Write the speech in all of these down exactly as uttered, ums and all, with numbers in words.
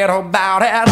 forget about it.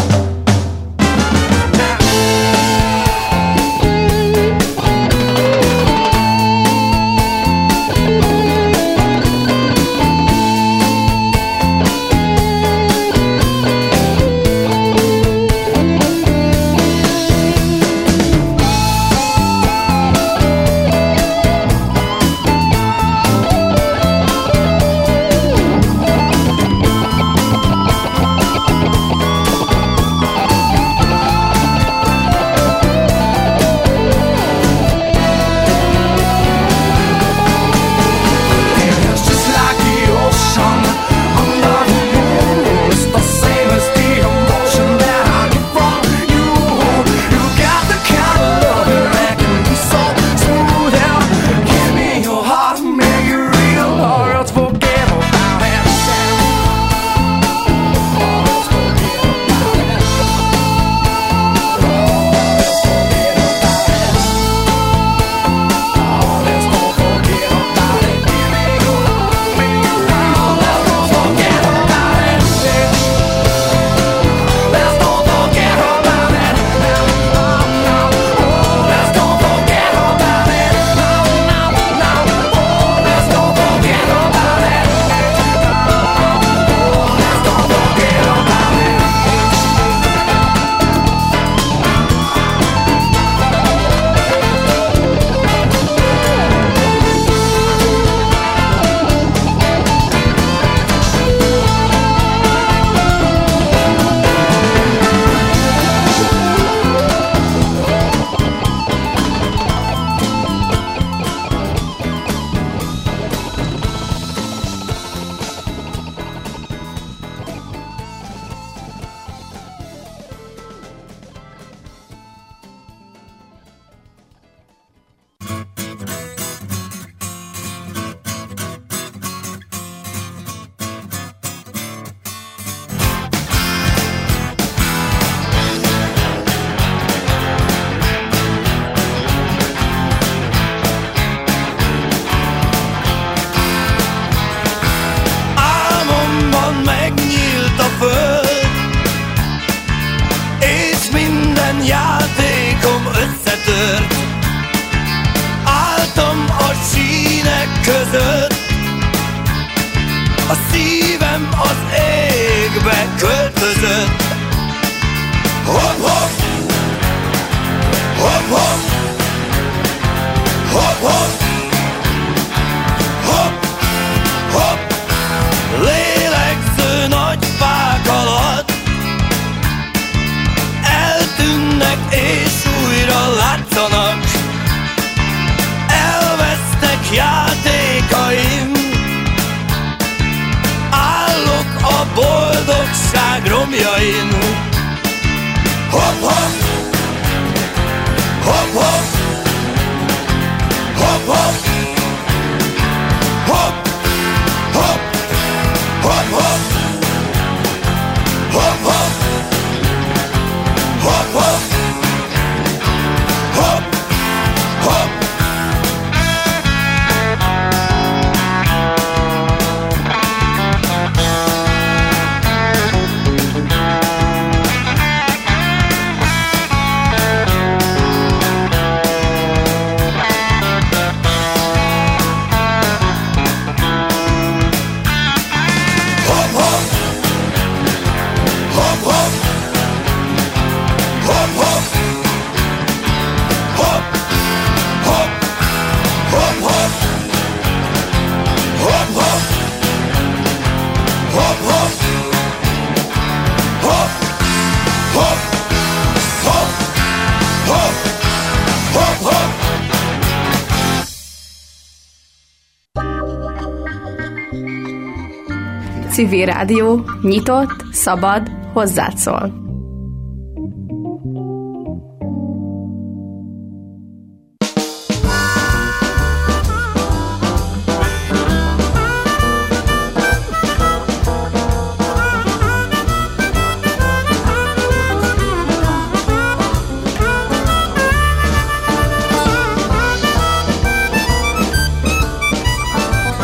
Civil Rádió, nyitott, szabad, hozzád szól.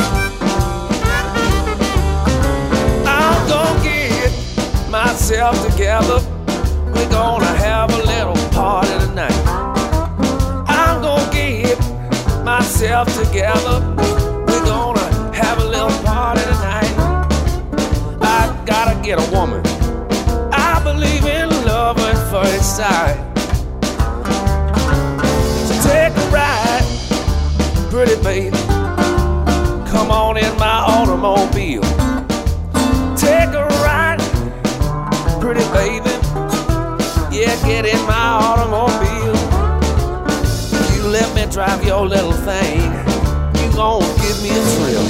Myself myself together. We're gonna have a little party tonight. I gotta get a woman. I believe in love at first sight. So take a ride, pretty baby. Come on in my automobile. Take a ride, pretty baby. Yeah, get in my automobile. You let me drive your little thing. You gon' give me a thrill.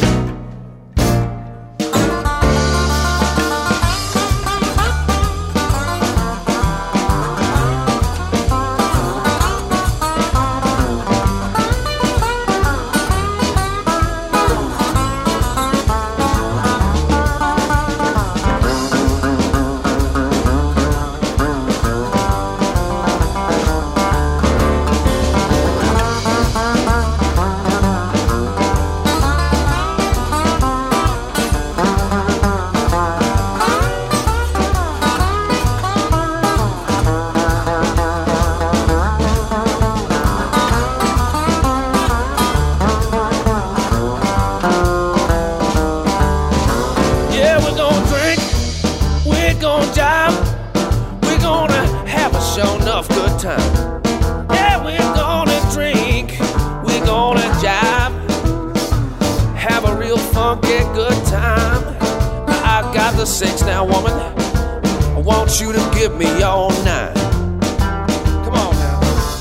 Six now, woman, I want you to give me all nine. Come on now.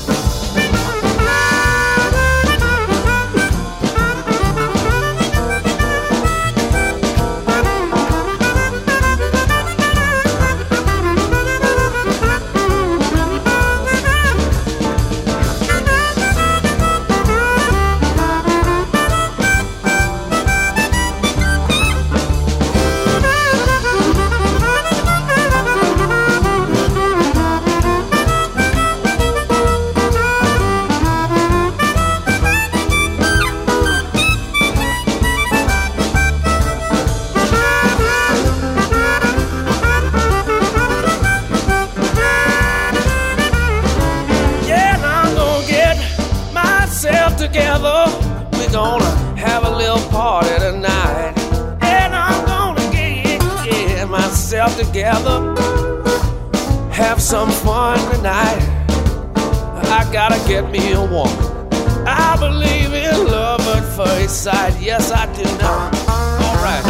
Together, we're gonna have a little party tonight. And I'm gonna get, get myself together, have some fun tonight. I gotta get me a woman. I believe in love at first sight. Yes, I do now. All right.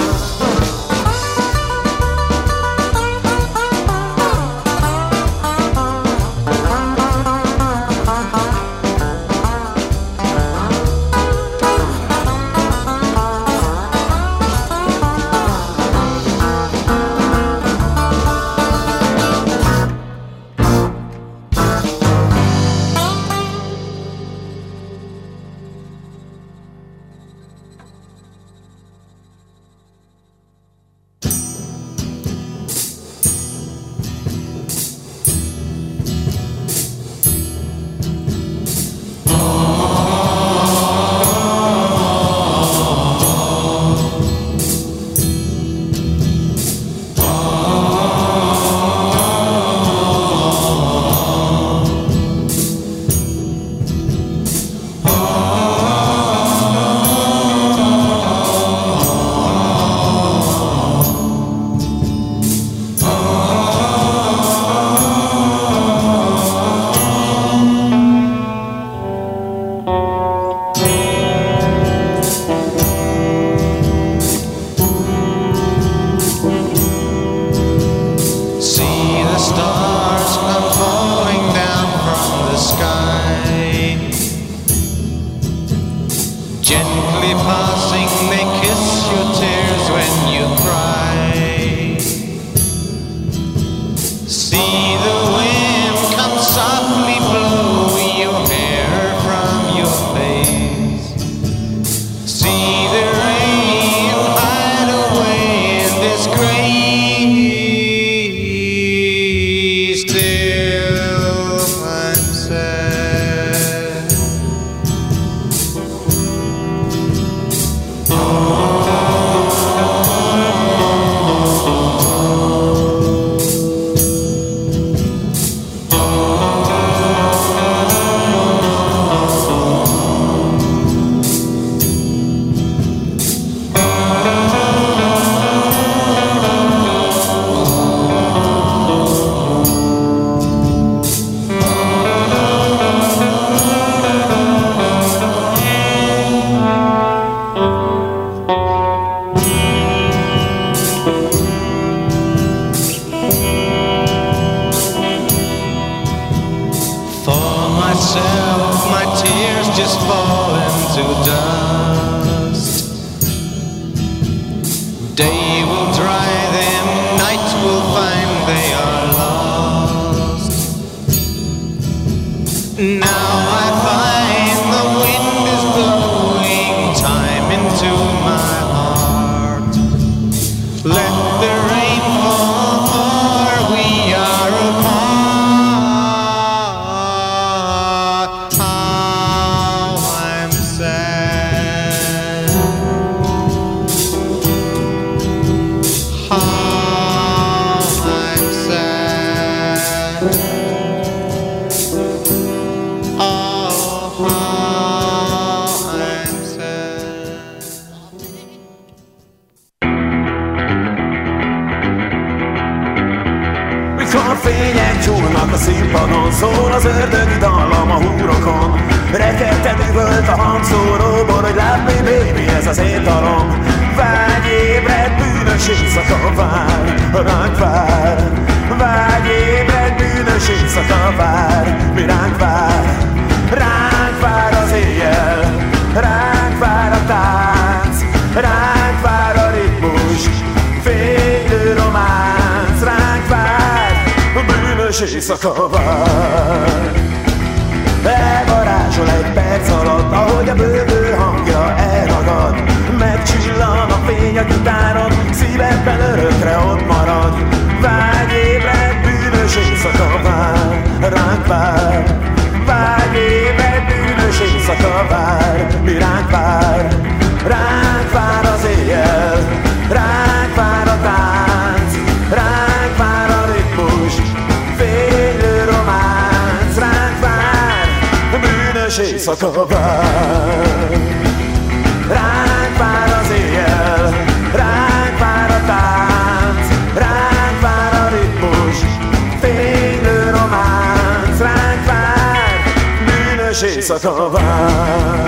Mikor fények gyúlnak a színpadon, szól az ördögi dallam a húrokon. Rekedten üvölt a hangszóróból, hogy love me baby, ez az én dalom. Vágy ébred, bűnös éjszaka vár, ránk vár. Vágy ébred, bűnös éjszaka vár, mi ránk vár. Ránk vár az éjjel, ránk vár a tánc, ránk vár a ritmus, fénylő románc. Ránk vár, bűnös éjszaka vár. Elvarázsol egy perc alatt, ahogy a bővő hangja elragad. Megcsillan a fény a gitáron, szívedben örökre ott marad. Vágy ébred, bűnös éjszaka vár, ránk vár. Vágy ébred, bűnös éjszaka vár, mi ránk vár. Ránk vár az éjjel, ránk vár a tánc, ránk vár a ritmus, fénylő románc. Ránk vár, bűnös éjszaka vár. Ránk vár az éjjel, ránk vár a tánc, ránk vár a ritmus, fénylő románc. Ránk vár, bűnös éjszaka vár.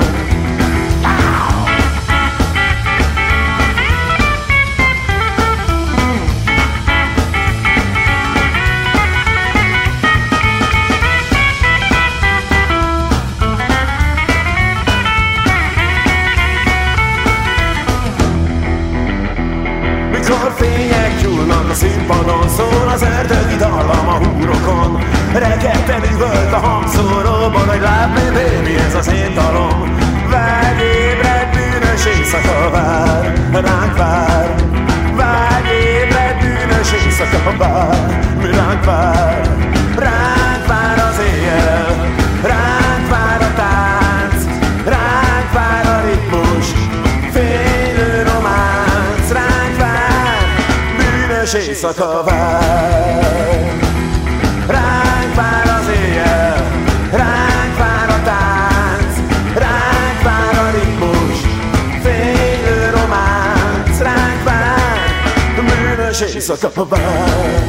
Mikor fények gyúlnak a színpadon, szól az ördögi dallam a húrokon. Rekedten üvölt a hangszóróban, hogy love me baby, ez az én dalom. Vágy ébred, bűnös éjszaka vár, ránk vár. Vágy ébred, bűnös éjszaka vár, mi ránk vár. Ránk vár az éjjel, ránk vár a tánc, ránk vár a ritmus, fénylő románc. Ránk vár, bűnös éjszaka vár. Ránk vár az éjjel, ránk vár a tánc, ránk vár a ritmus, fénylő románc. Ránk vár, bűnös éjszaka vár.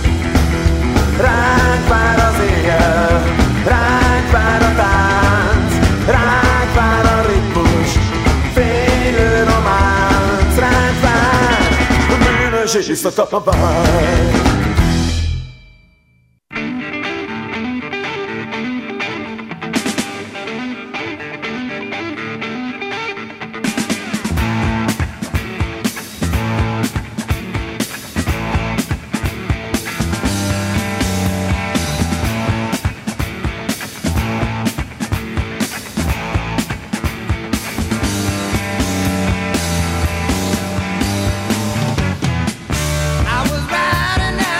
Ránk vár az éjjel, ránk vár a tánc, ránk vár a ritmus, fénylő románc. Ránk vár, bűnös éjszaka vár. I was riding down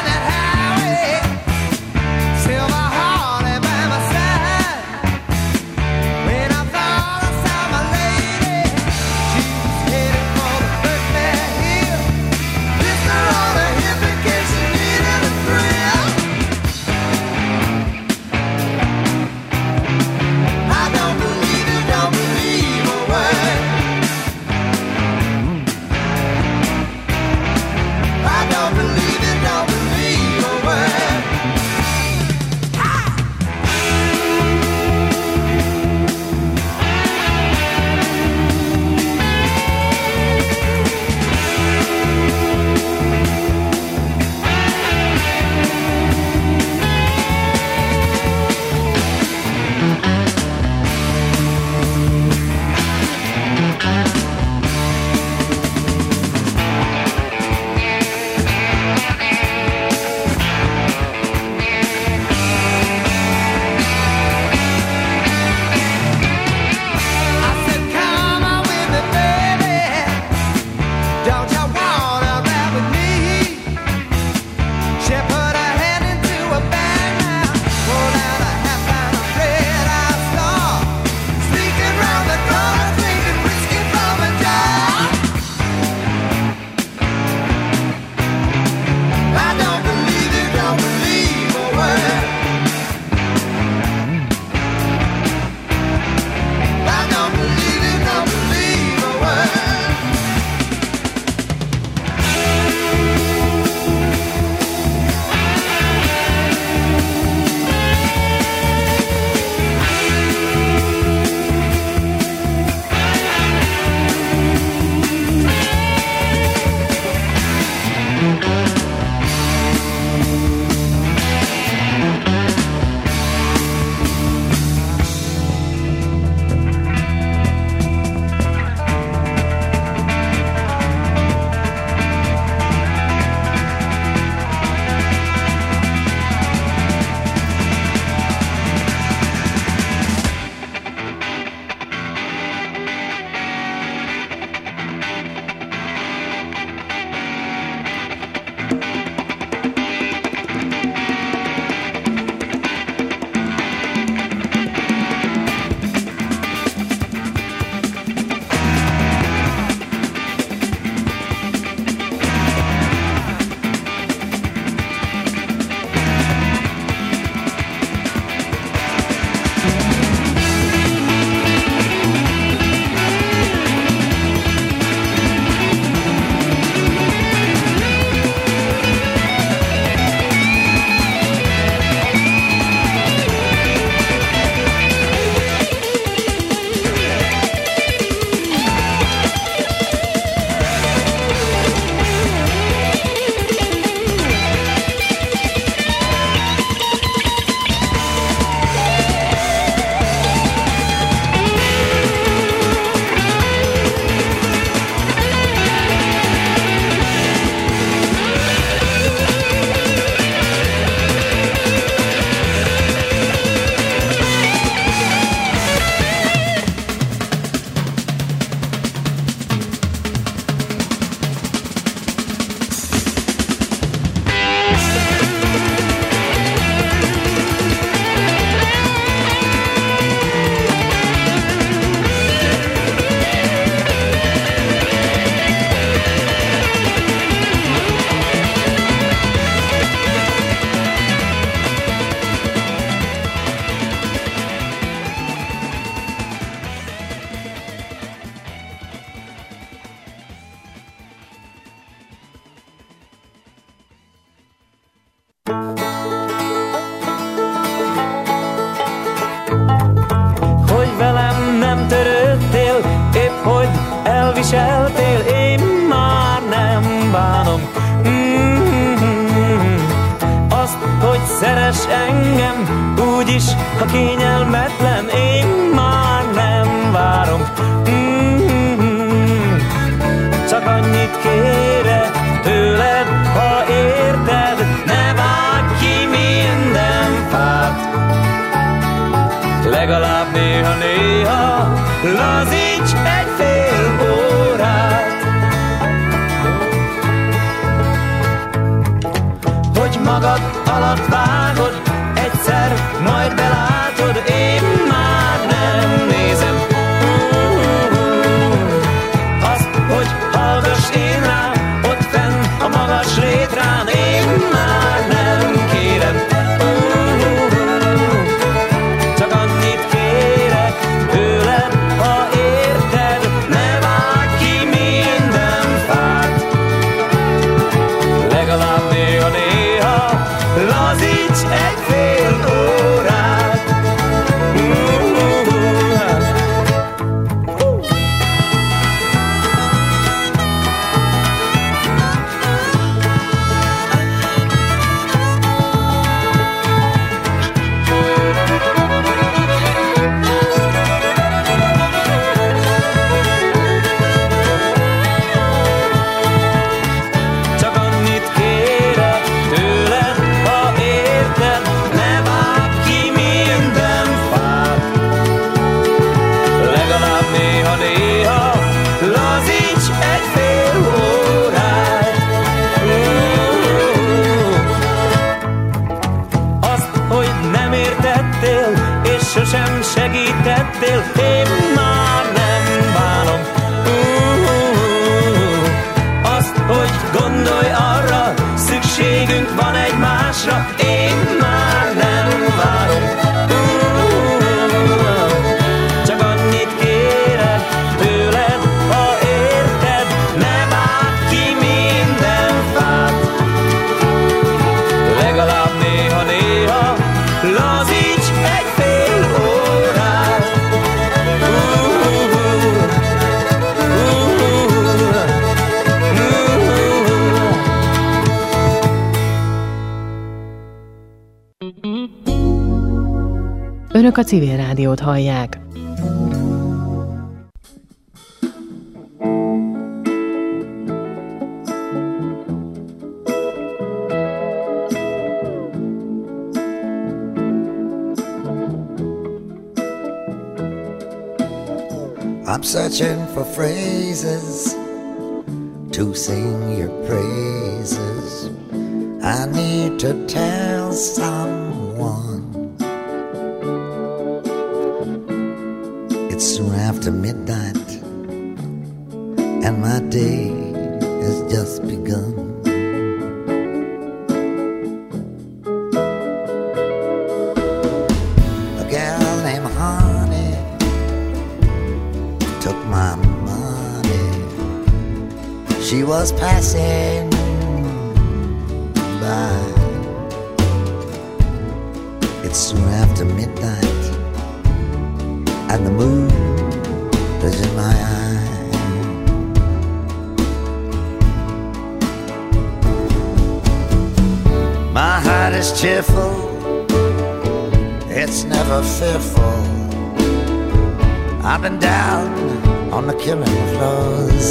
Hogy velem nem törődtél, épp hogy elviseltél, én már nem bánom. Mm-hmm. Azt, hogy szeress engem, úgyis, ha kényelmetlen, én már nem várom. Mm-hmm. Csak annyit kérek tőled, ha érted, ne vágj ki minden fát. Legalább néha-néha lazíts egy fél órát. Hogy magad alatt vágod, egyszer majd belátod, én már nem nézem. Azt, hogy hallgass én rám, ott fenn a magas létrán, én már nem kérem. Csak annyit kérek tőled, ha érted, ne vágj ki minden fát. Legalább néha-néha lazíts egy fél órát. Csak annyit kérek tőled, ha érted, ne vágj ki minden fát. Legalább néha-néha lazíts egy fél órát. Azt, hogy nem értettél, és sosem segítettél, én már nem bánom. Azt, hogy gondolj arra, szükségünk van egymásra, én már nem várom. Csak annyit kérek tőled, ha érted, ne vágj ki minden fát. Legalább néha-néha lazíts egy fél órát. Önök a Civil Rádiót hallják. I'm searching for phrases to sing your praises. I need to tell someone. It's soon after midnight and my day has just begun. A gal named Honey took my money. She was passing by. It's soon after midnight and the moon is in my eye. My heart is cheerful, it's never fearful. I've been down on the killing floors.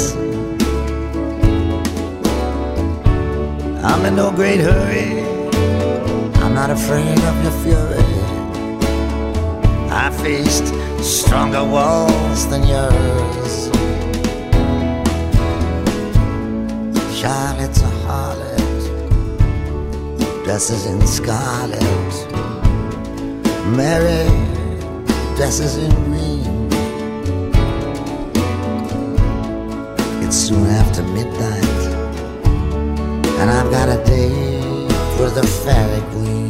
I'm in no great hurry, I'm not afraid of your fury. I faced stronger walls than yours. Charlotte's a harlot, dresses in scarlet. Mary dresses in green. It's soon after midnight and I've got a date for the fairy queen.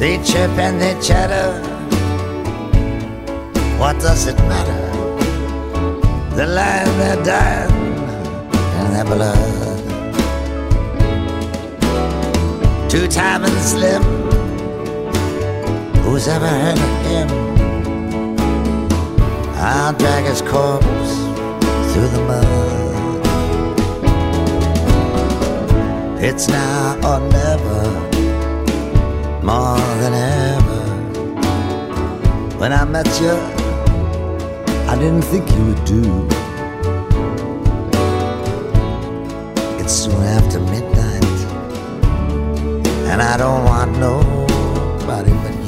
They chirp and they chatter. What does it matter? They're lying, they're dying in their blood. Two-time and slim, who's ever heard of him? I'll drag his corpse through the mud. It's now or never, more than ever. When I met you, I didn't think you would do. It's soon after midnight, and I don't want nobody but you.